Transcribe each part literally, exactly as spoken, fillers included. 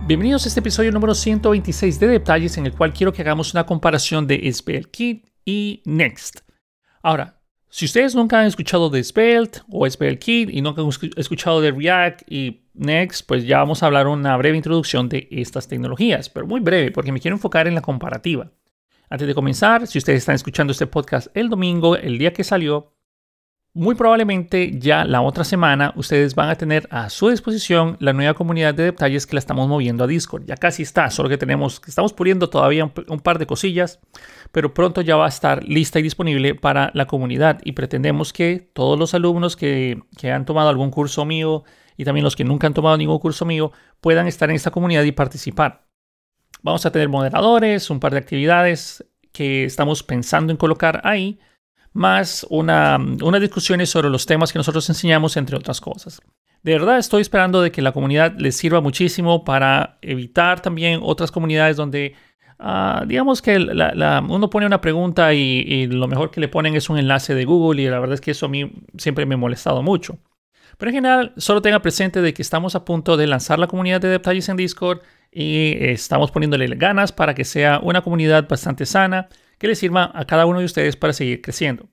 Bienvenidos a este episodio número ciento veintiséis de Detalles, en el cual quiero que hagamos una comparación de SvelteKit y Next. Ahora, si ustedes nunca han escuchado de Svelte o SvelteKit y nunca han escuchado de React y Next, pues ya vamos a hablar una breve introducción de estas tecnologías, pero muy breve porque me quiero enfocar en la comparativa. Antes de comenzar, si ustedes están escuchando este podcast el domingo, el día que salió, muy probablemente ya la otra semana ustedes van a tener a su disposición la nueva comunidad de detalles que la estamos moviendo a Discord. Ya casi está, solo que tenemos, estamos puliendo todavía un, un par de cosillas, pero pronto ya va a estar lista y disponible para la comunidad y pretendemos que todos los alumnos que, que han tomado algún curso mío y también los que nunca han tomado ningún curso mío puedan estar en esta comunidad y participar. Vamos a tener moderadores, un par de actividades que estamos pensando en colocar ahí, más una, unas discusiones sobre los temas que nosotros enseñamos, entre otras cosas. De verdad estoy esperando de que la comunidad les sirva muchísimo para evitar también otras comunidades donde, uh, digamos que la, la, uno pone una pregunta y, y lo mejor que le ponen es un enlace de Google, y la verdad es que eso a mí siempre me ha molestado mucho. Pero en general, solo tenga presente de que estamos a punto de lanzar la comunidad de detalles en Discord y estamos poniéndole ganas para que sea una comunidad bastante sana, que les sirva a cada uno de ustedes para seguir creciendo.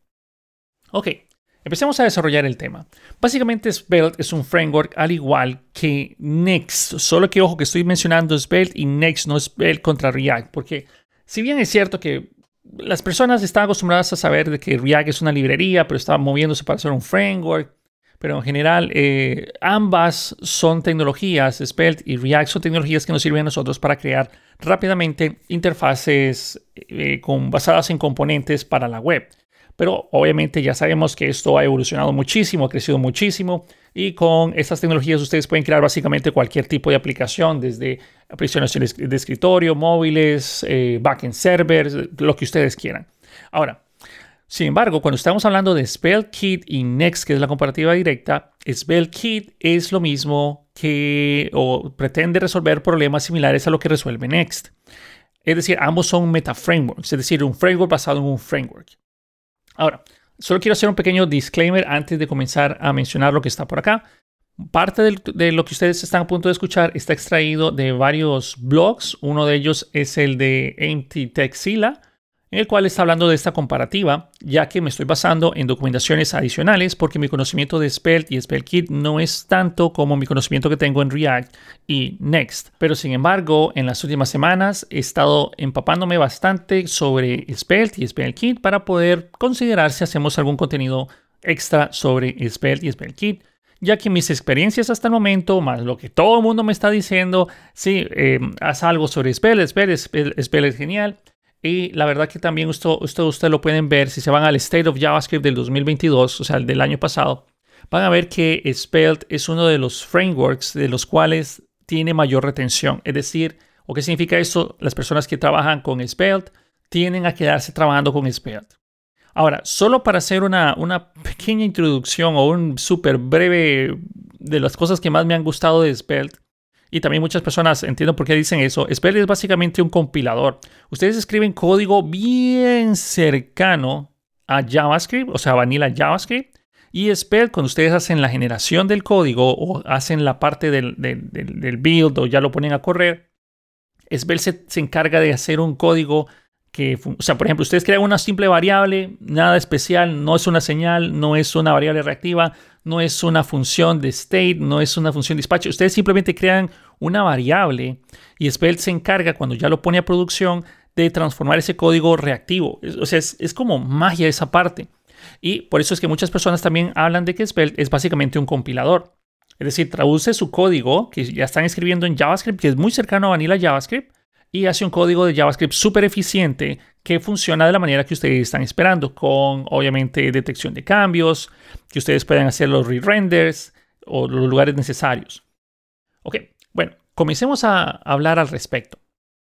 Ok, empecemos a desarrollar el tema. Básicamente Svelte es un framework al igual que Next, solo que ojo que estoy mencionando Svelte y Next, no Svelte contra React, porque si bien es cierto que las personas están acostumbradas a saber de que React es una librería, pero está moviéndose para ser un framework, pero en general eh, ambas son tecnologías, Svelte y React son tecnologías que nos sirven a nosotros para crear rápidamente interfaces eh, con, basadas en componentes para la web. Pero obviamente ya sabemos que esto ha evolucionado muchísimo, ha crecido muchísimo, y con estas tecnologías ustedes pueden crear básicamente cualquier tipo de aplicación, desde aplicaciones de escritorio, móviles, eh, backend servers, lo que ustedes quieran. Ahora, sin embargo, cuando estamos hablando de SvelteKit y Next, que es la comparativa directa, SvelteKit es lo mismo que o pretende resolver problemas similares a lo que resuelve Next. Es decir, ambos son meta-frameworks, es decir, un framework basado en un framework. Ahora, solo quiero hacer un pequeño disclaimer antes de comenzar a mencionar lo que está por acá. Parte del, de lo que ustedes están a punto de escuchar está extraído de varios blogs. Uno de ellos es el de Empty Texila, en el cual está hablando de esta comparativa, ya que me estoy basando en documentaciones adicionales porque mi conocimiento de Svelte y SvelteKit no es tanto como mi conocimiento que tengo en React y Next. Pero sin embargo, en las últimas semanas he estado empapándome bastante sobre Svelte y SvelteKit para poder considerar si hacemos algún contenido extra sobre Svelte y SvelteKit, ya que mis experiencias hasta el momento, más lo que todo el mundo me está diciendo, sí, eh, haz algo sobre Svelte, Svelte, Svelte, Svelte es genial. Y la verdad que también esto, esto ustedes lo pueden ver si se van al State of JavaScript del dos mil veintidós, o sea, el del año pasado. Van a ver que Svelte es uno de los frameworks de los cuales tiene mayor retención. Es decir, ¿o qué significa esto? Las personas que trabajan con Svelte tienden a quedarse trabajando con Svelte. Ahora, solo para hacer una, una pequeña introducción o un súper breve de las cosas que más me han gustado de Svelte, y también muchas personas entiendo por qué dicen eso, Svelte es básicamente un compilador. Ustedes escriben código bien cercano a JavaScript, o sea, vanilla JavaScript. Y Svelte, cuando ustedes hacen la generación del código o hacen la parte del, del, del, del build o ya lo ponen a correr, Svelte se, se encarga de hacer un código que, o sea, por ejemplo, ustedes crean una simple variable, nada especial, no es una señal, no es una variable reactiva, no es una función de state, no es una función de despacho. Ustedes simplemente crean una variable y Svelte se encarga, cuando ya lo pone a producción, de transformar ese código reactivo. O sea, es, es como magia esa parte. Y por eso es que muchas personas también hablan de que Svelte es básicamente un compilador. Es decir, traduce su código que ya están escribiendo en JavaScript, que es muy cercano a vanilla JavaScript, y hace un código de JavaScript súper eficiente que funciona de la manera que ustedes están esperando, con obviamente detección de cambios, que ustedes puedan hacer los re-renders o los lugares necesarios. Ok, bueno, comencemos a hablar al respecto.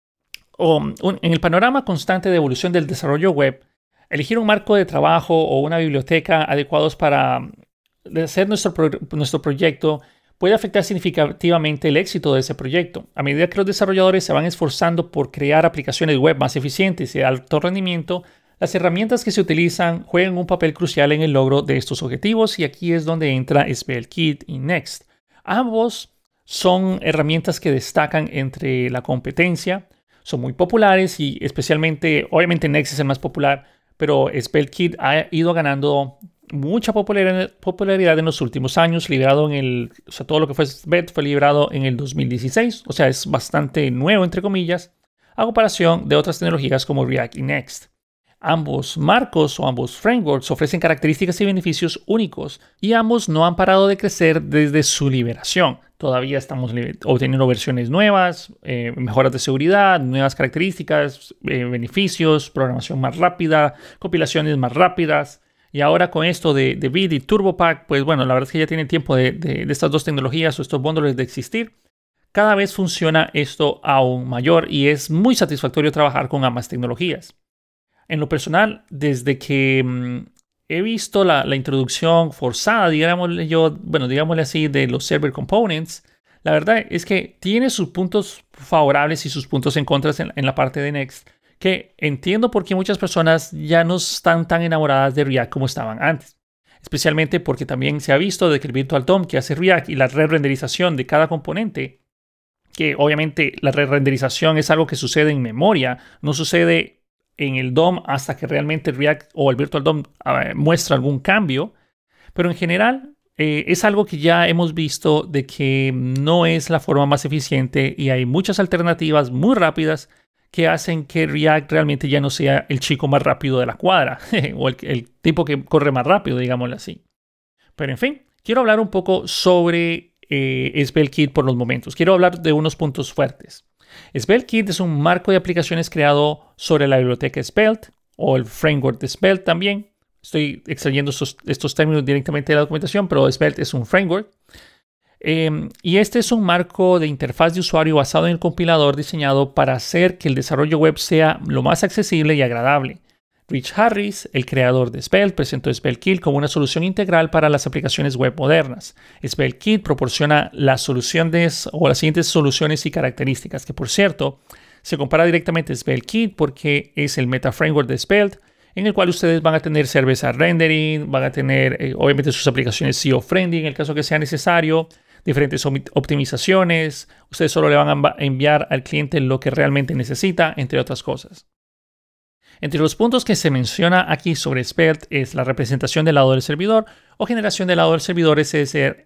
Um, un, en el panorama constante de evolución del desarrollo web, elegir un marco de trabajo o una biblioteca adecuados para hacer nuestro, pro, nuestro proyecto puede afectar significativamente el éxito de ese proyecto. A medida que los desarrolladores se van esforzando por crear aplicaciones web más eficientes y de alto rendimiento, las herramientas que se utilizan juegan un papel crucial en el logro de estos objetivos, y aquí es donde entra SvelteKit y Next. Ambos son herramientas que destacan entre la competencia, son muy populares y especialmente, obviamente Next es el más popular, pero SvelteKit ha ido ganando mucha popularidad en los últimos años, liberado en el, o sea, todo lo que fue Svelte fue liberado en el dos mil dieciséis, o sea, es bastante nuevo, entre comillas, a comparación de otras tecnologías como React y Next. Ambos marcos o ambos frameworks ofrecen características y beneficios únicos y ambos no han parado de crecer desde su liberación. Todavía estamos obteniendo versiones nuevas, eh, mejoras de seguridad, nuevas características, eh, beneficios, programación más rápida, compilaciones más rápidas. Y ahora con esto de, de Vite y TurboPack, pues bueno, la verdad es que ya tiene tiempo de, de, de estas dos tecnologías o estos bundles de existir. Cada vez funciona esto aún mayor y es muy satisfactorio trabajar con ambas tecnologías. En lo personal, desde que mmm, he visto la, la introducción forzada, digámosle yo, bueno, digámosle así, de los server components, la verdad es que tiene sus puntos favorables y sus puntos en contra en, en la parte de Next, que entiendo por qué muchas personas ya no están tan enamoradas de React como estaban antes. Especialmente porque también se ha visto de que el Virtual D O M que hace React y la re-renderización de cada componente, que obviamente la re-renderización es algo que sucede en memoria, no sucede en el D O M hasta que realmente el React o el Virtual D O M uh, muestra algún cambio. Pero en general eh, es algo que ya hemos visto de que no es la forma más eficiente y hay muchas alternativas muy rápidas que hacen que React realmente ya no sea el chico más rápido de la cuadra o el, el tipo que corre más rápido, digámoslo así. Pero en fin, quiero hablar un poco sobre eh, SvelteKit por los momentos. Quiero hablar de unos puntos fuertes. SvelteKit es un marco de aplicaciones creado sobre la biblioteca Svelte o el framework de Svelte también. Estoy extrayendo estos, estos términos directamente de la documentación, pero Svelte es un framework. Eh, y este es un marco de interfaz de usuario basado en el compilador diseñado para hacer que el desarrollo web sea lo más accesible y agradable. Rich Harris, el creador de Svelte, presentó SvelteKit como una solución integral para las aplicaciones web modernas. SvelteKit proporciona las soluciones o las siguientes soluciones y características, que por cierto, se compara directamente a SvelteKit porque es el meta framework de Svelte, en el cual ustedes van a tener server-side rendering, van a tener eh, obviamente sus aplicaciones S E O-friendly en el caso que sea necesario, diferentes optimizaciones, ustedes solo le van a enviar al cliente lo que realmente necesita, entre otras cosas. Entre los puntos que se menciona aquí sobre Svelte es la representación del lado del servidor o generación del lado del servidor S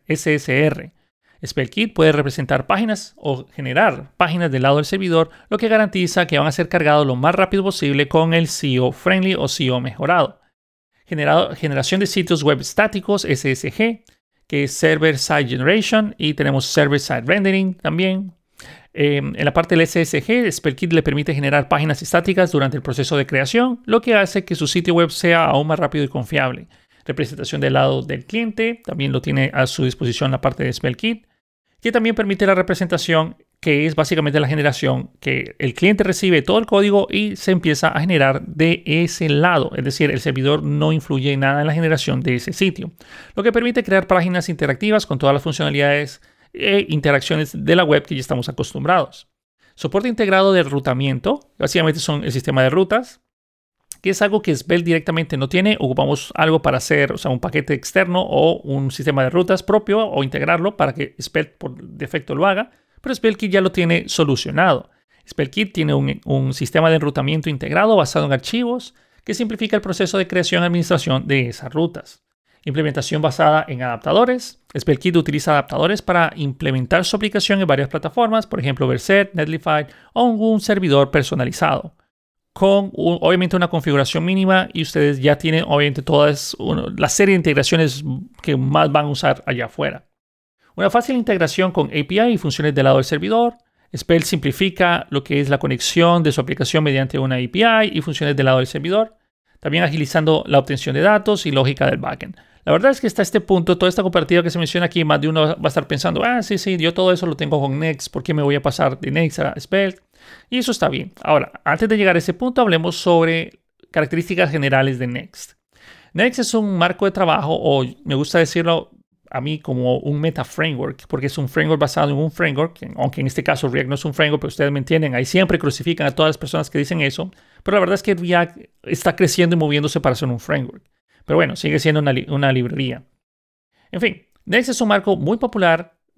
S R. SvelteKit puede representar páginas o generar páginas del lado del servidor, lo que garantiza que van a ser cargados lo más rápido posible con el S E O-friendly o S E O mejorado. Generado, generación de sitios web estáticos, S S G, que es Server Side Generation, y tenemos Server Side Rendering también. Eh, en la parte del S S G, SvelteKit le permite generar páginas estáticas durante el proceso de creación, lo que hace que su sitio web sea aún más rápido y confiable. Representación del lado del cliente, también lo tiene a su disposición la parte de SvelteKit, que también permite la representación, que es básicamente la generación que el cliente recibe todo el código y se empieza a generar de ese lado. Es decir, el servidor no influye en nada en la generación de ese sitio, lo que permite crear páginas interactivas con todas las funcionalidades e interacciones de la web que ya estamos acostumbrados. Soporte integrado de rutamiento, básicamente son el sistema de rutas, que es algo que Svelte directamente no tiene. Ocupamos algo para hacer, o sea, un paquete externo o un sistema de rutas propio o integrarlo para que Svelte por defecto lo haga, pero SvelteKit ya lo tiene solucionado. SvelteKit tiene un, un sistema de enrutamiento integrado basado en archivos que simplifica el proceso de creación y administración de esas rutas. Implementación basada en adaptadores. SvelteKit utiliza adaptadores para implementar su aplicación en varias plataformas, por ejemplo, Vercel, Netlify o un servidor personalizado, con un, obviamente una configuración mínima, y ustedes ya tienen obviamente todas una, la serie de integraciones que más van a usar allá afuera. Una fácil integración con A P I y funciones del lado del servidor. Svelte simplifica lo que es la conexión de su aplicación mediante una A P I y funciones del lado del servidor, también agilizando la obtención de datos y lógica del backend. La verdad es que hasta este punto, toda esta comparativa que se menciona aquí, más de uno va a estar pensando, ah, sí, sí, yo todo eso lo tengo con Next, ¿por qué me voy a pasar de Next a Svelte? Y eso está bien. Ahora, antes de llegar a ese punto, hablemos sobre características generales de Next. Next es un marco de trabajo, o me gusta decirlo a mí como un meta framework, porque es un framework basado en un framework, aunque en este caso React no es un framework, pero ustedes me entienden, ahí siempre crucifican a todas las personas que dicen eso, pero la verdad es que React está creciendo y moviéndose para ser un framework. Pero bueno, sigue siendo una, li una librería. En fin, Next es un marco muy popular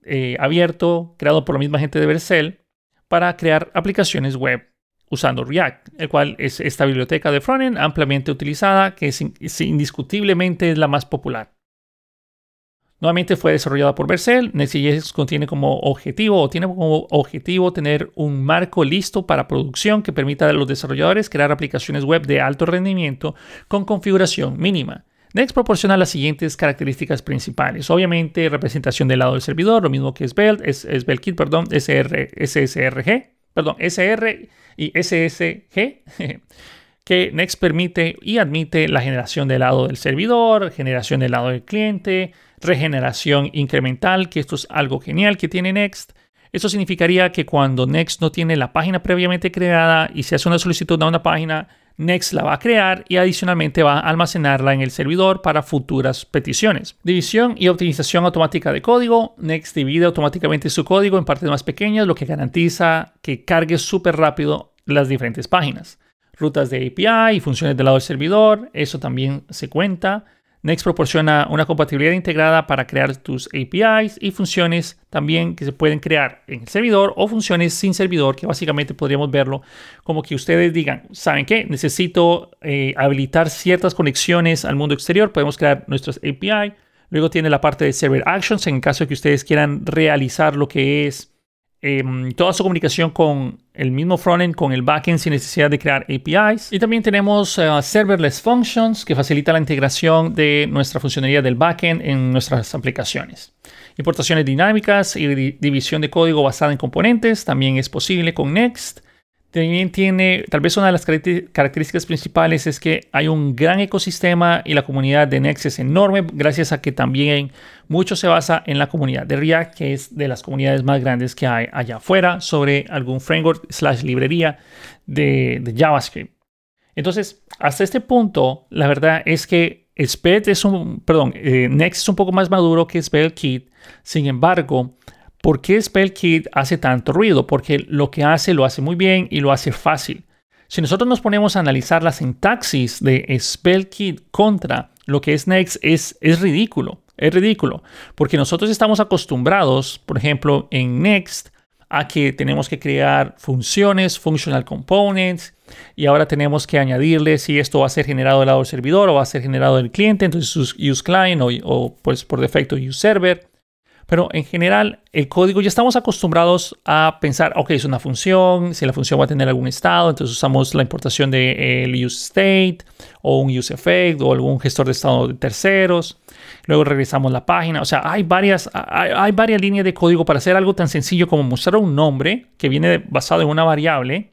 eh, abierto, creado por la misma gente de Vercel, para crear aplicaciones web usando React, el cual es esta biblioteca de frontend ampliamente utilizada, que es, es indiscutiblemente es la más popular. Nuevamente fue desarrollada por Vercel. Next.js contiene como objetivo o tiene como objetivo tener un marco listo para producción que permita a los desarrolladores crear aplicaciones web de alto rendimiento con configuración mínima. Next proporciona las siguientes características principales. Obviamente, representación del lado del servidor, lo mismo que Svelte, es, SvelteKit, perdón, S S R G, perdón, S R y S S G, que Next permite y admite la generación del lado del servidor, generación del lado del cliente, regeneración incremental, que esto es algo genial que tiene Next. Esto significaría que cuando Next no tiene la página previamente creada y se hace una solicitud a una página, Next la va a crear y adicionalmente va a almacenarla en el servidor para futuras peticiones. División y optimización automática de código. Next divide automáticamente su código en partes más pequeñas, lo que garantiza que cargue súper rápido las diferentes páginas. Rutas de A P I y funciones del lado del servidor, eso también se cuenta. Next proporciona una compatibilidad integrada para crear tus A P Is y funciones también que se pueden crear en el servidor o funciones sin servidor, que básicamente podríamos verlo como que ustedes digan, ¿saben qué? Necesito eh, habilitar ciertas conexiones al mundo exterior, podemos crear nuestras A P I. Luego tiene la parte de Server Actions en caso de que ustedes quieran realizar lo que es eh, toda su comunicación con el mismo frontend, con el backend sin necesidad de crear A P Is. Y también tenemos uh, Serverless Functions, que facilita la integración de nuestra funcionalidad del backend en nuestras aplicaciones. Importaciones dinámicas y di- división de código basada en componentes también es posible con Next. También tiene, tal vez una de las características principales es que hay un gran ecosistema y la comunidad de Next es enorme, gracias a que también mucho se basa en la comunidad de React, que es de las comunidades más grandes que hay allá afuera sobre algún framework slash librería de, de JavaScript. Entonces, hasta este punto, la verdad es que Svelte es un, perdón, eh, Next es un poco más maduro que SvelteKit. Sin embargo, ¿por qué SvelteKit hace tanto ruido? Porque lo que hace lo hace muy bien y lo hace fácil. Si nosotros nos ponemos a analizar la sintaxis de SvelteKit contra lo que es Next, es, es ridículo. Es ridículo. Porque nosotros estamos acostumbrados, por ejemplo, en Next, a que tenemos que crear funciones, functional components, y ahora tenemos que añadirle si esto va a ser generado del lado del servidor o va a ser generado del cliente, entonces use client o, o pues por defecto use server. Pero en general, el código ya estamos acostumbrados a pensar, ok, es una función, si la función va a tener algún estado, entonces usamos la importación del de, use state o un use effect o algún gestor de estado de terceros. Luego regresamos la página. O sea, hay varias, hay, hay varias líneas de código para hacer algo tan sencillo como mostrar un nombre que viene basado en una variable.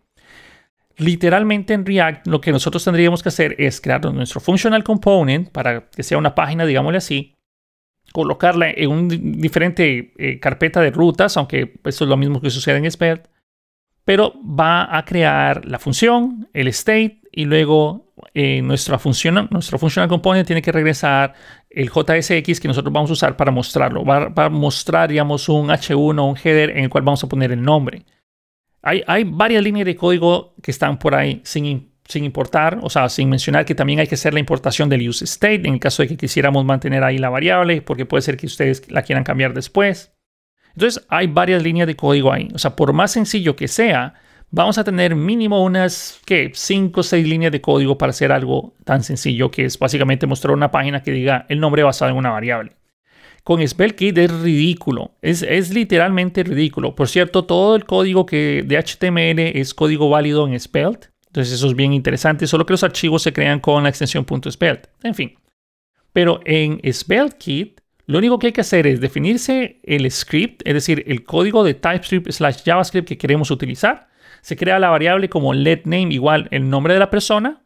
Literalmente en React lo que nosotros tendríamos que hacer es crear nuestro functional component para que sea una página, digámosle así, colocarla en una diferente eh, carpeta de rutas, aunque eso es lo mismo que sucede en Svelte, pero va a crear la función, el state, y luego eh, nuestra función, nuestro functional component tiene que regresar el J S X que nosotros vamos a usar para mostrarlo. Va, va a mostrar, digamos, un H uno, un header en el cual vamos a poner el nombre. Hay, hay varias líneas de código que están por ahí sin sin importar, o sea, sin mencionar que también hay que hacer la importación del use state en el caso de que quisiéramos mantener ahí la variable, porque puede ser que ustedes la quieran cambiar después. Entonces, hay varias líneas de código ahí. O sea, por más sencillo que sea, vamos a tener mínimo unas, ¿qué? cinco o seis líneas de código para hacer algo tan sencillo que es básicamente mostrar una página que diga el nombre basado en una variable. Con SvelteKit es ridículo, es, es literalmente ridículo. Por cierto, todo el código que de H T M L es código válido en Svelte. Entonces eso es bien interesante, solo que los archivos se crean con la extensión .svelte. En fin. Pero en SvelteKit, lo único que hay que hacer es definirse el script, es decir, el código de TypeScript slash JavaScript que queremos utilizar. Se crea la variable como letName igual el nombre de la persona.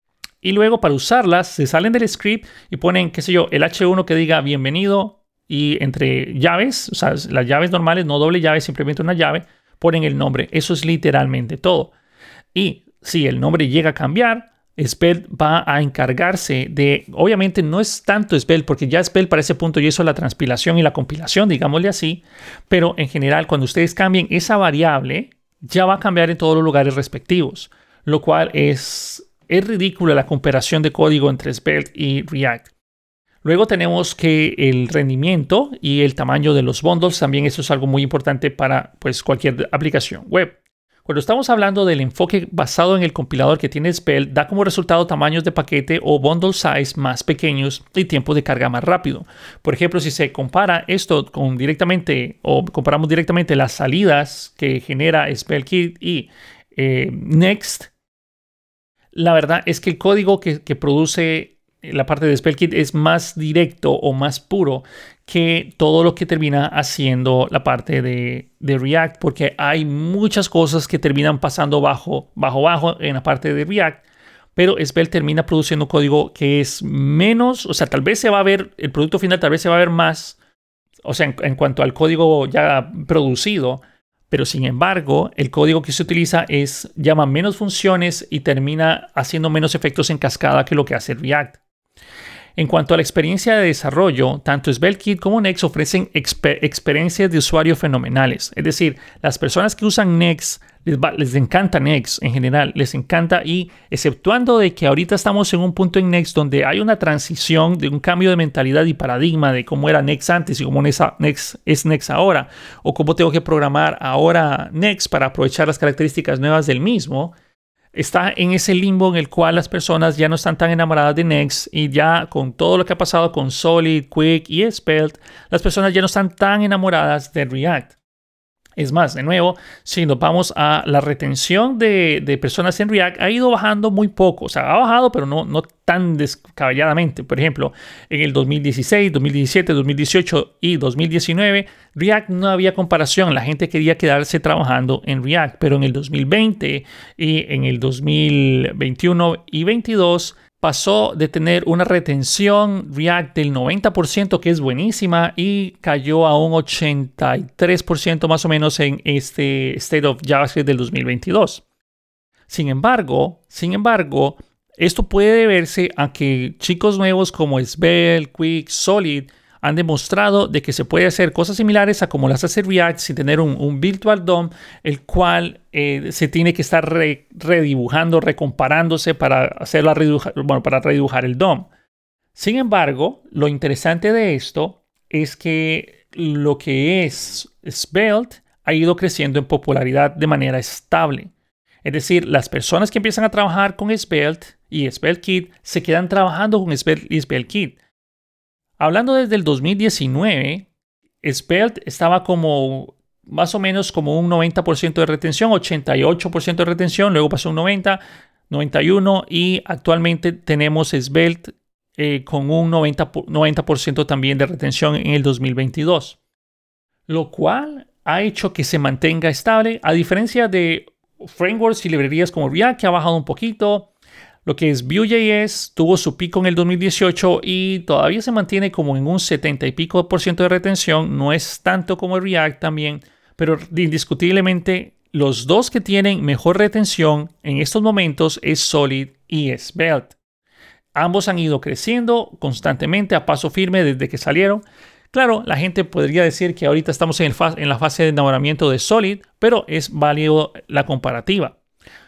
Y luego para usarlas, se salen del script y ponen, qué sé yo, el H uno que diga bienvenido y entre llaves, o sea, las llaves normales, no doble llave, simplemente una llave, ponen el nombre. Eso es literalmente todo. Y si el nombre llega a cambiar, Svelte va a encargarse de, obviamente no es tanto Svelte, porque ya Svelte para ese punto ya hizo la transpilación y la compilación, digámosle así, pero en general cuando ustedes cambien esa variable, ya va a cambiar en todos los lugares respectivos, lo cual es, es ridículo la comparación de código entre Svelte y React. Luego tenemos que el rendimiento y el tamaño de los bundles, también eso es algo muy importante para pues, cualquier aplicación web. Cuando estamos hablando del enfoque basado en el compilador que tiene Svelte, da como resultado tamaños de paquete o bundle size más pequeños y tiempo de carga más rápido. Por ejemplo, si se compara esto con directamente o comparamos directamente las salidas que genera SvelteKit y eh, Next, la verdad es que el código que, que produce la parte de SvelteKit es más directo o más puro que todo lo que termina haciendo la parte de, de React, porque hay muchas cosas que terminan pasando bajo, bajo, bajo en la parte de React, pero Svelte termina produciendo código que es menos, o sea, tal vez se va a ver, el producto final tal vez se va a ver más, o sea, en, en cuanto al código ya producido, pero sin embargo, el código que se utiliza es, llama menos funciones y termina haciendo menos efectos en cascada que lo que hace React. En cuanto a la experiencia de desarrollo, tanto SvelteKit como Next ofrecen exper experiencias de usuario fenomenales. Es decir, las personas que usan Next, les, va, les encanta Next en general, les encanta y exceptuando de que ahorita estamos en un punto en Next donde hay una transición de un cambio de mentalidad y paradigma de cómo era Next antes y cómo Next es Next ahora, o cómo tengo que programar ahora Next para aprovechar las características nuevas del mismo. Está en ese limbo en el cual las personas ya no están tan enamoradas de Next y ya con todo lo que ha pasado con Solid, Quick y Svelte, las personas ya no están tan enamoradas de React. Es más, de nuevo, si nos vamos a la retención de, de personas en React, ha ido bajando muy poco. O sea, ha bajado, pero no, no tan descabelladamente. Por ejemplo, en el dos mil dieciséis, dos mil diecisiete, dos mil dieciocho y dos mil diecinueve, React no había comparación. La gente quería quedarse trabajando en React. Pero en el dos mil veinte y en el dos mil veintiuno y veintidós, pasó de tener una retención React del noventa por ciento, que es buenísima, y cayó a un ochenta y tres por ciento más o menos en este State of JavaScript del dos mil veintidós. Sin embargo, sin embargo, esto puede deberse a que chicos nuevos como Svelte, Quick, Solid han demostrado de que se puede hacer cosas similares a como las hace React sin tener un, un virtual D O M, el cual eh, se tiene que estar re, redibujando, recomparándose para, hacerla redibujar, bueno, para redibujar el D O M. Sin embargo, lo interesante de esto es que lo que es Svelte ha ido creciendo en popularidad de manera estable. Es decir, las personas que empiezan a trabajar con Svelte y SvelteKit se quedan trabajando con Svelte y SvelteKit. Hablando desde el dos mil diecinueve, Svelte estaba como más o menos como un noventa por ciento de retención, ochenta y ocho por ciento de retención, luego pasó un noventa, noventa y uno y actualmente tenemos Svelte eh, con un noventa por ciento también de retención en el dos mil veintidós, lo cual ha hecho que se mantenga estable, a diferencia de frameworks y librerías como React, que ha bajado un poquito. Lo que es Vue.js tuvo su pico en el dos mil dieciocho y todavía se mantiene como en un setenta y pico por ciento de retención. No es tanto como React también, pero indiscutiblemente los dos que tienen mejor retención en estos momentos es Solid y Svelte. Ambos han ido creciendo constantemente a paso firme desde que salieron. Claro, la gente podría decir que ahorita estamos en, el fa- en la fase de enamoramiento de Solid, pero es válido la comparativa.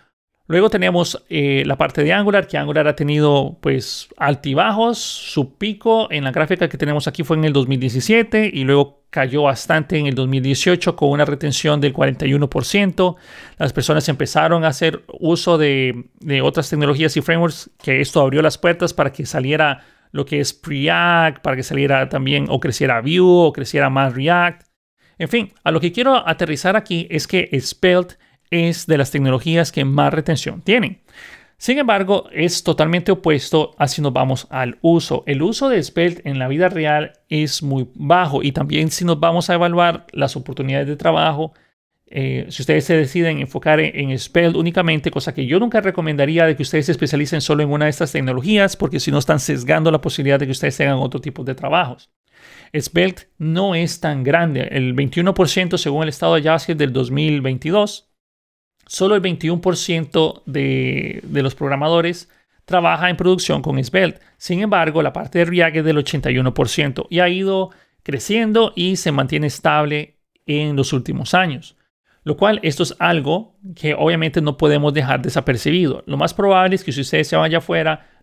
Luego tenemos eh, la parte de Angular, que Angular ha tenido pues altibajos. Su pico en la gráfica que tenemos aquí fue en el dos mil diecisiete y luego cayó bastante en el dos mil dieciocho con una retención del cuarenta y uno por ciento. Las personas empezaron a hacer uso de, de otras tecnologías y frameworks, que esto abrió las puertas para que saliera lo que es Preact, para que saliera también o creciera Vue o creciera más React. En fin, a lo que quiero aterrizar aquí es que Svelte es de las tecnologías que más retención tienen. Sin embargo, es totalmente opuesto a si nos vamos al uso. El uso de Svelte en la vida real es muy bajo y también si nos vamos a evaluar las oportunidades de trabajo, eh, si ustedes se deciden enfocar en, en Svelte únicamente, cosa que yo nunca recomendaría de que ustedes se especialicen solo en una de estas tecnologías, porque si no están sesgando la posibilidad de que ustedes tengan otro tipo de trabajos. Svelte no es tan grande. El veintiuno por ciento según el estado de JavaScript del dos mil veintidós. Solo el veintiuno por ciento de, de los programadores trabaja en producción con Svelte. Sin embargo, la parte de React es del ochenta y uno por ciento y ha ido creciendo y se mantiene estable en los últimos años. Lo cual, esto es algo que obviamente no podemos dejar desapercibido. Lo más probable es que si ustedes se van allá afuera,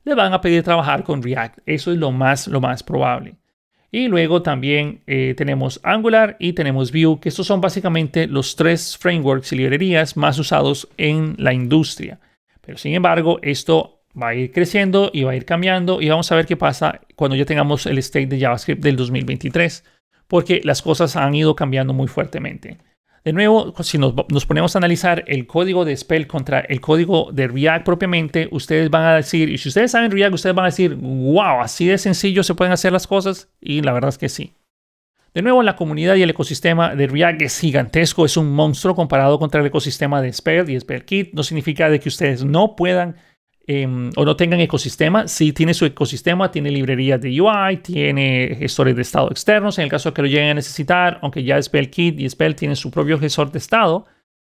le van a pedir trabajar con React. Eso es lo más, lo más probable. Y luego también eh, tenemos Angular y tenemos Vue, que estos son básicamente los tres frameworks y librerías más usados en la industria. Pero sin embargo, esto va a ir creciendo y va a ir cambiando y vamos a ver qué pasa cuando ya tengamos el state de JavaScript del dos mil veintitrés, porque las cosas han ido cambiando muy fuertemente. De nuevo, si nos, nos ponemos a analizar el código de Svelte contra el código de React propiamente, ustedes van a decir, y si ustedes saben React, ustedes van a decir, wow, así de sencillo se pueden hacer las cosas, y la verdad es que sí. De nuevo, la comunidad y el ecosistema de React es gigantesco, es un monstruo comparado contra el ecosistema de Svelte y SvelteKit. No significa de que ustedes no puedan eh, o no tengan ecosistema. Sí tiene su ecosistema, tiene librerías de U I, tiene gestores de estado externos en el caso de que lo lleguen a necesitar, aunque ya SvelteKit y Svelte tienen su propio gestor de estado.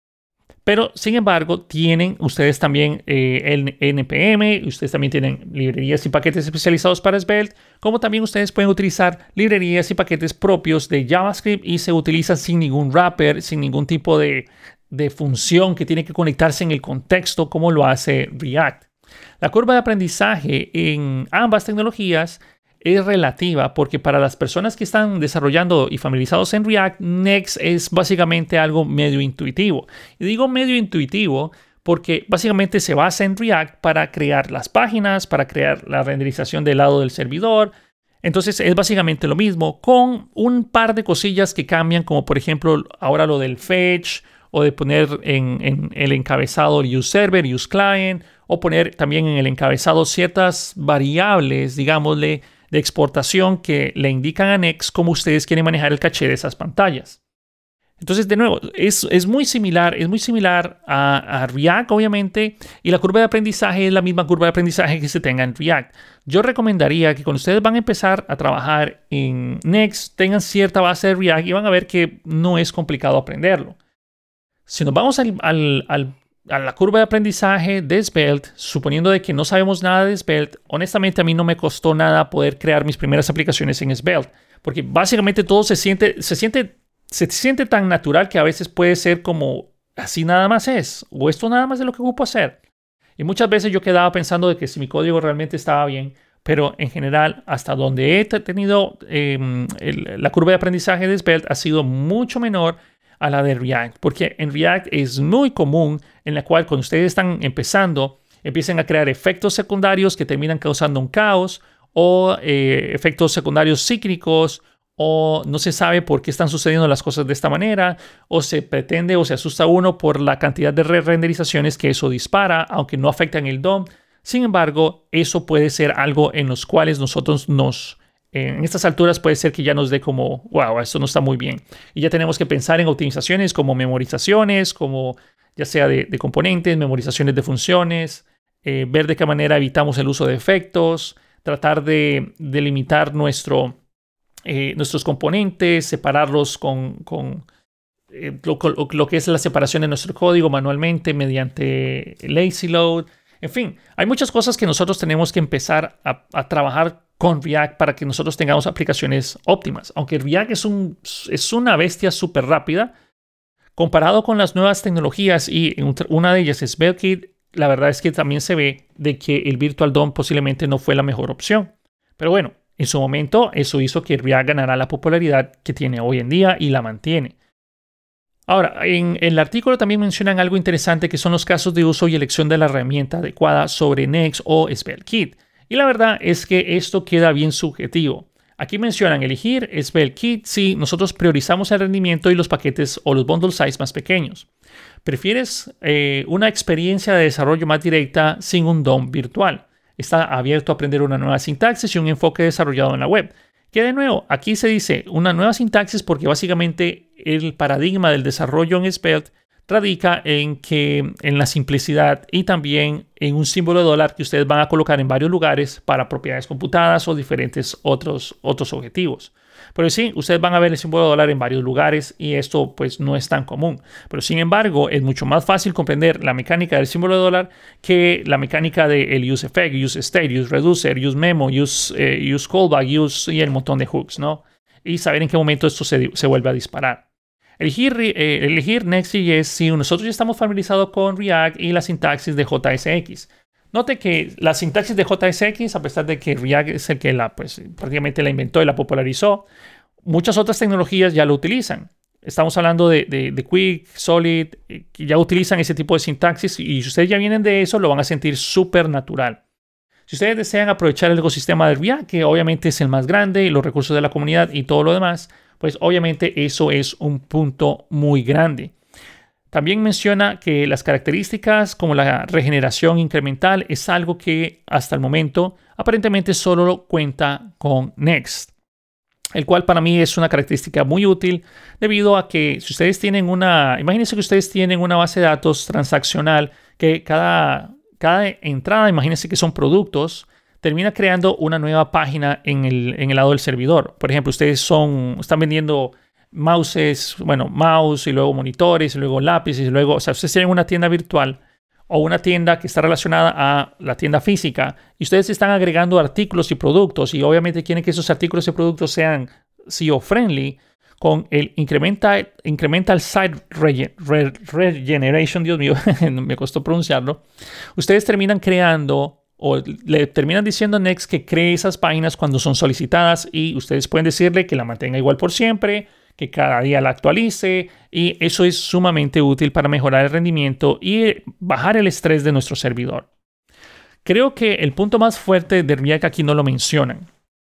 Pero, sin embargo, tienen ustedes también eh, el N P M, ustedes también tienen librerías y paquetes especializados para Svelte, como también ustedes pueden utilizar librerías y paquetes propios de JavaScript y se utilizan sin ningún wrapper, sin ningún tipo de, de función que tiene que conectarse en el contexto como lo hace React. La curva de aprendizaje en ambas tecnologías es relativa porque para las personas que están desarrollando y familiarizados en React, Next es básicamente algo medio intuitivo. Y digo medio intuitivo porque básicamente se basa en React para crear las páginas, para crear la renderización del lado del servidor. Entonces es básicamente lo mismo con un par de cosillas que cambian, como por ejemplo ahora lo del fetch o de poner en, en el encabezado use server, use client, o poner también en el encabezado ciertas variables, digámosle, de exportación que le indican a Next cómo ustedes quieren manejar el caché de esas pantallas. Entonces, de nuevo, es, es muy similar, es muy similar a, a React, obviamente, y la curva de aprendizaje es la misma curva de aprendizaje que se tenga en React. Yo recomendaría que cuando ustedes van a empezar a trabajar en Next, tengan cierta base de React y van a ver que no es complicado aprenderlo. Si nos vamos al, al, al a la curva de aprendizaje de Svelte, suponiendo de que no sabemos nada de Svelte, honestamente a mí no me costó nada poder crear mis primeras aplicaciones en Svelte, porque básicamente todo se siente, se siente, se siente tan natural que a veces puede ser como así nada más es, o esto nada más es lo que ocupo hacer. Y muchas veces yo quedaba pensando de que si mi código realmente estaba bien, pero en general hasta donde he tenido eh, el, la curva de aprendizaje de Svelte ha sido mucho menor a la de React, porque en React es muy común en la cual cuando ustedes están empezando empiecen a crear efectos secundarios que terminan causando un caos o eh, efectos secundarios cíclicos o no se sabe por qué están sucediendo las cosas de esta manera o se pretende o se asusta uno por la cantidad de re-renderizaciones que eso dispara, aunque no afectan el D O M. Sin embargo, eso puede ser algo en los cuales nosotros nos en estas alturas puede ser que ya nos dé como, wow, esto no está muy bien. Y ya tenemos que pensar en optimizaciones como memorizaciones, como ya sea de, de componentes, memorizaciones de funciones, eh, ver de qué manera evitamos el uso de efectos, tratar de, de limitar nuestro, eh, nuestros componentes, separarlos con, con eh, lo, lo que es la separación de nuestro código manualmente mediante lazy load. En fin, hay muchas cosas que nosotros tenemos que empezar a, a trabajar con React para que nosotros tengamos aplicaciones óptimas. Aunque React es, un, es una bestia súper rápida, comparado con las nuevas tecnologías y una de ellas es SvelteKit, la verdad es que también se ve de que el Virtual D O M posiblemente no fue la mejor opción. Pero bueno, en su momento eso hizo que React ganara la popularidad que tiene hoy en día y la mantiene. Ahora, en el artículo también mencionan algo interesante que son los casos de uso y elección de la herramienta adecuada sobre Next o SvelteKit. Y la verdad es que esto queda bien subjetivo. Aquí mencionan elegir SvelteKit si nosotros priorizamos el rendimiento y los paquetes o los bundle size más pequeños. ¿Prefieres eh, una experiencia de desarrollo más directa sin un D O M virtual? Está abierto a aprender una nueva sintaxis y un enfoque desarrollado en la web. Que de nuevo, aquí se dice una nueva sintaxis porque básicamente el paradigma del desarrollo en Svelte radica en que en la simplicidad y también en un símbolo de dólar que ustedes van a colocar en varios lugares para propiedades computadas o diferentes otros, otros objetivos. Pero sí, ustedes van a ver el símbolo de dólar en varios lugares y esto pues no es tan común. Pero sin embargo, es mucho más fácil comprender la mecánica del símbolo de dólar que la mecánica del use effect, use state, use reducer, use memo, use, eh, use callback, use y el montón de hooks, ¿no? Y saber en qué momento esto se, se vuelve a disparar. Elegir, eh, elegir Next.js si nosotros ya estamos familiarizados con React y la sintaxis de J S X. Note que la sintaxis de J S X, a pesar de que React es el que la, pues, prácticamente la inventó y la popularizó, muchas otras tecnologías ya lo utilizan. Estamos hablando de, de, de Qwik, Solid, que ya utilizan ese tipo de sintaxis y si ustedes ya vienen de eso, lo van a sentir súper natural. Si ustedes desean aprovechar el ecosistema de React, que obviamente es el más grande, y los recursos de la comunidad y todo lo demás, pues obviamente eso es un punto muy grande. También menciona que las características como la regeneración incremental es algo que hasta el momento aparentemente solo cuenta con Next, el cual para mí es una característica muy útil debido a que si ustedes tienen una, imagínense que ustedes tienen una base de datos transaccional que cada, cada entrada, imagínense que son productos, termina creando una nueva página en el, en el lado del servidor. Por ejemplo, ustedes son, están vendiendo mouses, bueno, mouse y luego monitores y luego lápices y luego, o sea, ustedes tienen una tienda virtual o una tienda que está relacionada a la tienda física y ustedes están agregando artículos y productos y obviamente quieren que esos artículos y productos sean S E O friendly con el incremental, incremental site regen, re, regeneration, Dios mío, me costó pronunciarlo. Ustedes terminan creando o le terminan diciendo a Next que cree esas páginas cuando son solicitadas y ustedes pueden decirle que la mantenga igual por siempre, que cada día la actualice y eso es sumamente útil para mejorar el rendimiento y bajar el estrés de nuestro servidor. Creo que el punto más fuerte de React aquí no lo mencionan,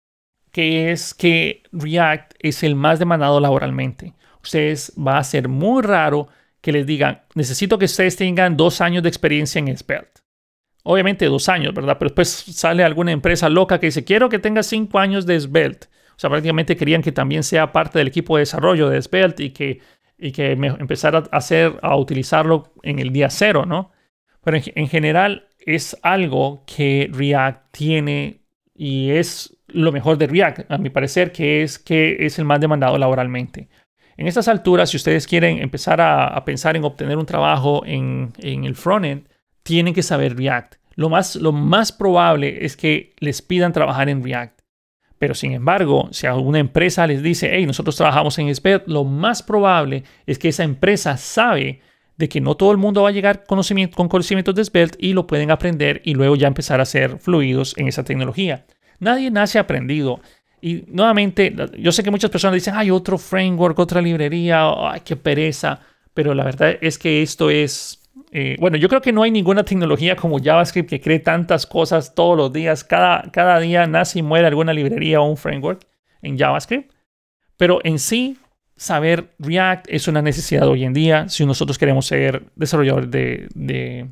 que es que React es el más demandado laboralmente. Ustedes va a ser muy raro que les digan, necesito que ustedes tengan dos años de experiencia en Svelte. Obviamente dos años, ¿verdad? Pero después sale alguna empresa loca que dice, quiero que tenga cinco años de Svelte. O sea, prácticamente querían que también sea parte del equipo de desarrollo de Svelte y que, y que me empezara a, hacer, a utilizarlo en el día cero, ¿no? Pero en, en general es algo que React tiene y es lo mejor de React, a mi parecer, que es que es el más demandado laboralmente. En estas alturas, si ustedes quieren empezar a, a pensar en obtener un trabajo en, en el frontend, tienen que saber React. Lo más, lo más probable es que les pidan trabajar en React. Pero sin embargo, si alguna empresa les dice, hey, nosotros trabajamos en Svelte, lo más probable es que esa empresa sabe de que no todo el mundo va a llegar conocimiento, con conocimientos de Svelte y lo pueden aprender y luego ya empezar a ser fluidos en esa tecnología. Nadie nace aprendido. Y nuevamente, yo sé que muchas personas dicen, hay otro framework, otra librería, ay, qué pereza. Pero la verdad es que esto es... Eh, bueno, yo creo que no hay ninguna tecnología como JavaScript que cree tantas cosas todos los días. Cada, cada día nace y muere alguna librería o un framework en JavaScript. Pero en sí, saber React es una necesidad hoy en día si nosotros queremos ser desarrolladores de, de,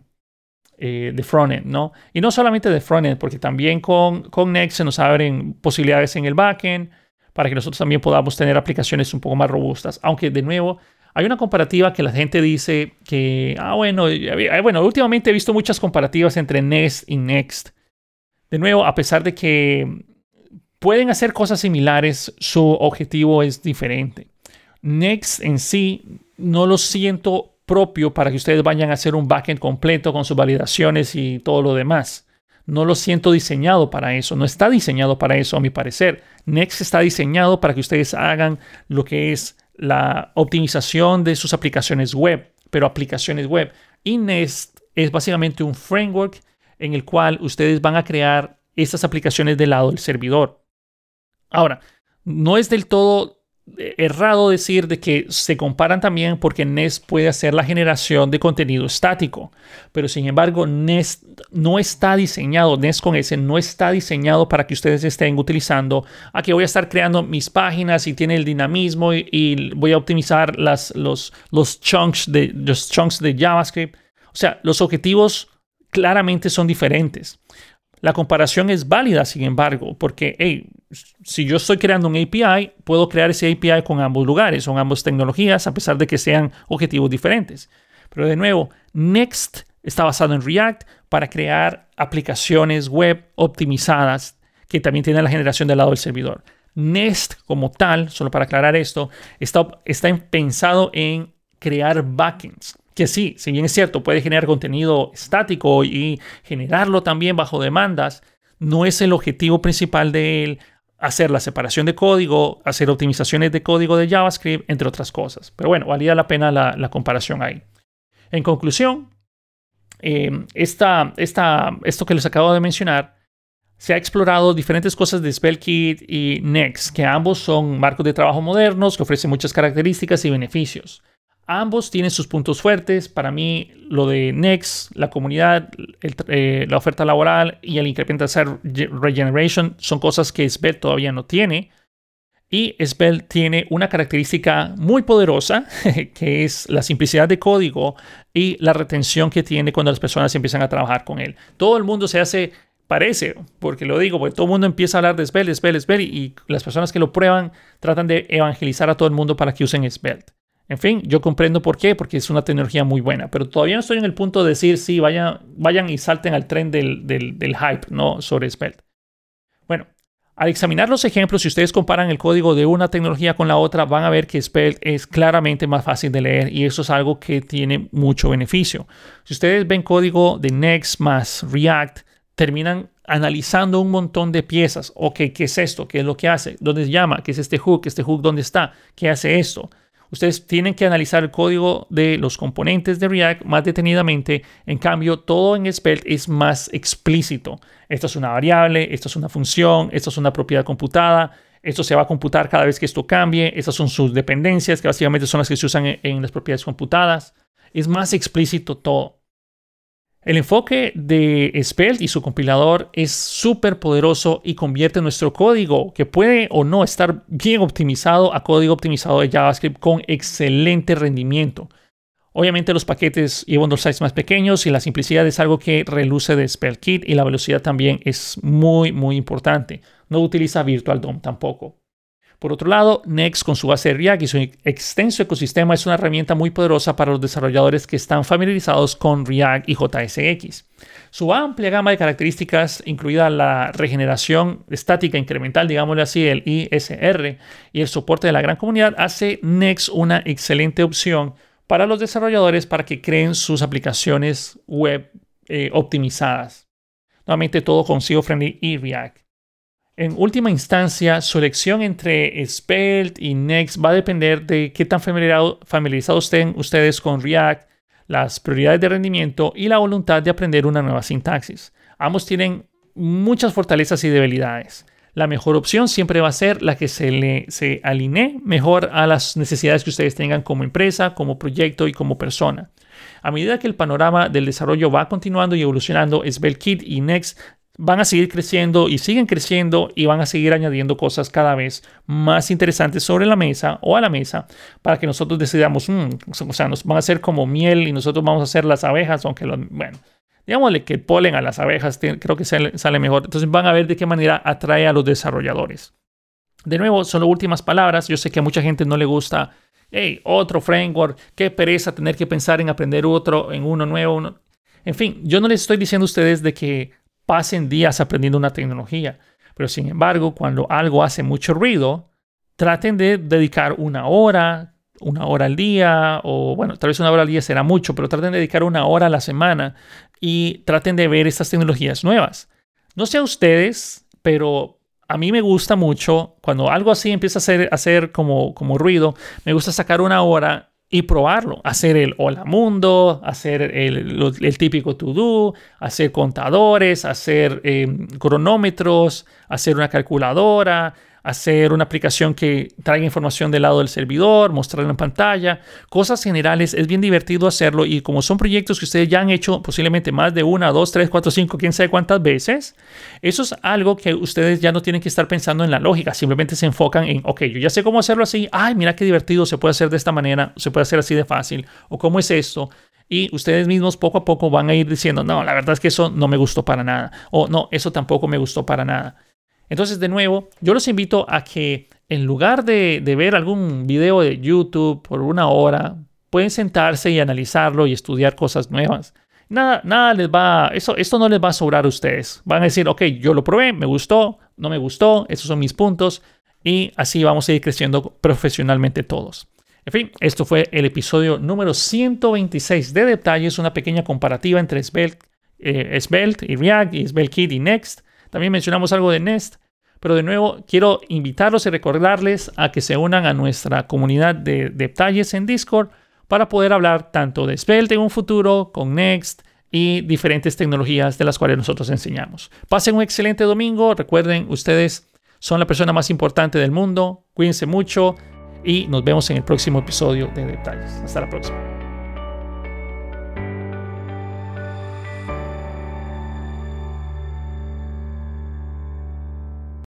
eh, de frontend, ¿no? Y no solamente de frontend, porque también con, con Next se nos abren posibilidades en el backend para que nosotros también podamos tener aplicaciones un poco más robustas. Aunque, de nuevo, hay una comparativa que la gente dice que, ah, bueno, bueno, últimamente he visto muchas comparativas entre Nest y Next. De nuevo, a pesar de que pueden hacer cosas similares, su objetivo es diferente. Next en sí no lo siento propio para que ustedes vayan a hacer un backend completo con sus validaciones y todo lo demás. No lo siento diseñado para eso. No está diseñado para eso, a mi parecer. Next está diseñado para que ustedes hagan lo que es la optimización de sus aplicaciones web, pero aplicaciones web. Y Nest es básicamente un framework en el cual ustedes van a crear estas aplicaciones del lado del servidor. Ahora, no es del todo errado decir de que se comparan también porque Nest puede hacer la generación de contenido estático, pero sin embargo Nest no está diseñado, Nest con S no está diseñado para que ustedes estén utilizando a que voy a estar creando mis páginas y tiene el dinamismo y, y voy a optimizar las, los, los, chunks de, los chunks de JavaScript. O sea, los objetivos claramente son diferentes. La comparación es válida, sin embargo, porque hey, si yo estoy creando un A P I, puedo crear ese A P I con ambos lugares, con ambas tecnologías, a pesar de que sean objetivos diferentes. Pero de nuevo, Next está basado en React para crear aplicaciones web optimizadas que también tienen la generación del lado del servidor. Nest como tal, solo para aclarar esto, está, está pensado en crear backends. Que sí, si bien es cierto, puede generar contenido estático y generarlo también bajo demandas, no es el objetivo principal de él hacer la separación de código, hacer optimizaciones de código de JavaScript, entre otras cosas. Pero bueno, valía la pena la, la comparación ahí. En conclusión, eh, esta, esta, esto que les acabo de mencionar, se ha explorado diferentes cosas de SvelteKit y Next, que ambos son marcos de trabajo modernos que ofrecen muchas características y beneficios. Ambos tienen sus puntos fuertes. Para mí, lo de Next, la comunidad, el, eh, la oferta laboral y el incremental regeneration son cosas que Svelte todavía no tiene. Y Svelte tiene una característica muy poderosa, que es la simplicidad de código y la retención que tiene cuando las personas empiezan a trabajar con él. Todo el mundo se hace, parece, porque lo digo, porque todo el mundo empieza a hablar de Svelte, Svelte, Svelte, y las personas que lo prueban tratan de evangelizar a todo el mundo para que usen Svelte. En fin, yo comprendo por qué, porque es una tecnología muy buena, pero todavía no estoy en el punto de decir, sí, vayan, vayan y salten al tren del, del, del hype, ¿no?, sobre Svelte. Bueno, al examinar los ejemplos, si ustedes comparan el código de una tecnología con la otra, van a ver que Svelte es claramente más fácil de leer y eso es algo que tiene mucho beneficio. Si ustedes ven código de Next más React, terminan analizando un montón de piezas. Ok, ¿qué es esto? ¿Qué es lo que hace? ¿Dónde se llama? ¿Qué es este hook? ¿Este hook dónde está? ¿Qué hace esto? Ustedes tienen que analizar el código de los componentes de React más detenidamente. En cambio, todo en Svelte es más explícito. Esto es una variable, esto es una función, esto es una propiedad computada. Esto se va a computar cada vez que esto cambie. Estas son sus dependencias, que básicamente son las que se usan en, en las propiedades computadas. Es más explícito todo. El enfoque de Svelte y su compilador es súper poderoso y convierte nuestro código, que puede o no estar bien optimizado, a código optimizado de JavaScript con excelente rendimiento. Obviamente los paquetes y bundle size más pequeños y la simplicidad es algo que reluce de SvelteKit y la velocidad también es muy, muy importante. No utiliza Virtual D O M tampoco. Por otro lado, Next con su base de React y su extenso ecosistema es una herramienta muy poderosa para los desarrolladores que están familiarizados con React y J S X. Su amplia gama de características, incluida la regeneración estática incremental, digámosle así, el I S R, y el soporte de la gran comunidad, hace Next una excelente opción para los desarrolladores para que creen sus aplicaciones web eh, optimizadas. Nuevamente todo con S E O-friendly y React. En última instancia, su elección entre Svelte y Next va a depender de qué tan familiarizados estén ustedes con React, las prioridades de rendimiento y la voluntad de aprender una nueva sintaxis. Ambos tienen muchas fortalezas y debilidades. La mejor opción siempre va a ser la que se, le, se alinee mejor a las necesidades que ustedes tengan como empresa, como proyecto y como persona. A medida que el panorama del desarrollo va continuando y evolucionando, SvelteKit y Next van a seguir creciendo y siguen creciendo y van a seguir añadiendo cosas cada vez más interesantes sobre la mesa o a la mesa para que nosotros decidamos, mmm, o sea, nos van a hacer como miel y nosotros vamos a hacer las abejas, aunque, lo, bueno, digámosle que el polen a las abejas creo que sale, sale mejor. Entonces van a ver de qué manera atrae a los desarrolladores. De nuevo, son las últimas palabras. Yo sé que a mucha gente no le gusta, hey, otro framework, qué pereza tener que pensar en aprender otro, en uno nuevo. Uno. En fin, yo no les estoy diciendo a ustedes de que pasen días aprendiendo una tecnología. Pero sin embargo, cuando algo hace mucho ruido, traten de dedicar una hora, una hora al día, o bueno, tal vez una hora al día será mucho, pero traten de dedicar una hora a la semana y traten de ver estas tecnologías nuevas. No sé a ustedes, pero a mí me gusta mucho, cuando algo así empieza a hacer, a hacer como, como ruido, me gusta sacar una hora y probarlo, hacer el hola mundo, hacer el, el típico to-do, hacer contadores, hacer eh, cronómetros, hacer una calculadora, hacer una aplicación que traiga información del lado del servidor, mostrarla en pantalla, cosas generales. Es bien divertido hacerlo y como son proyectos que ustedes ya han hecho posiblemente más de una, dos, tres, cuatro, cinco, quién sabe cuántas veces, eso es algo que ustedes ya no tienen que estar pensando en la lógica, simplemente se enfocan en, ok, yo ya sé cómo hacerlo así, ay, mira qué divertido, se puede hacer de esta manera, se puede hacer así de fácil, o cómo es esto. Y ustedes mismos poco a poco van a ir diciendo, no, la verdad es que eso no me gustó para nada, o no, eso tampoco me gustó para nada. Entonces, de nuevo, yo los invito a que en lugar de, de ver algún video de YouTube por una hora, pueden sentarse y analizarlo y estudiar cosas nuevas. Nada, nada les va, eso, esto no les va a sobrar a ustedes. Van a decir, ok, yo lo probé, me gustó, no me gustó, esos son mis puntos. Y así vamos a ir creciendo profesionalmente todos. En fin, esto fue el episodio número ciento veintiséis de Detalles, una pequeña comparativa entre Svelte, eh, Svelte y React y SvelteKit y Next. También mencionamos algo de Nest, pero de nuevo quiero invitarlos y recordarles a que se unan a nuestra comunidad de detalles en Discord para poder hablar tanto de Svelte en un futuro, con Next y diferentes tecnologías de las cuales nosotros enseñamos. Pasen un excelente domingo. Recuerden, ustedes son la persona más importante del mundo. Cuídense mucho y nos vemos en el próximo episodio de Detalles. Hasta la próxima.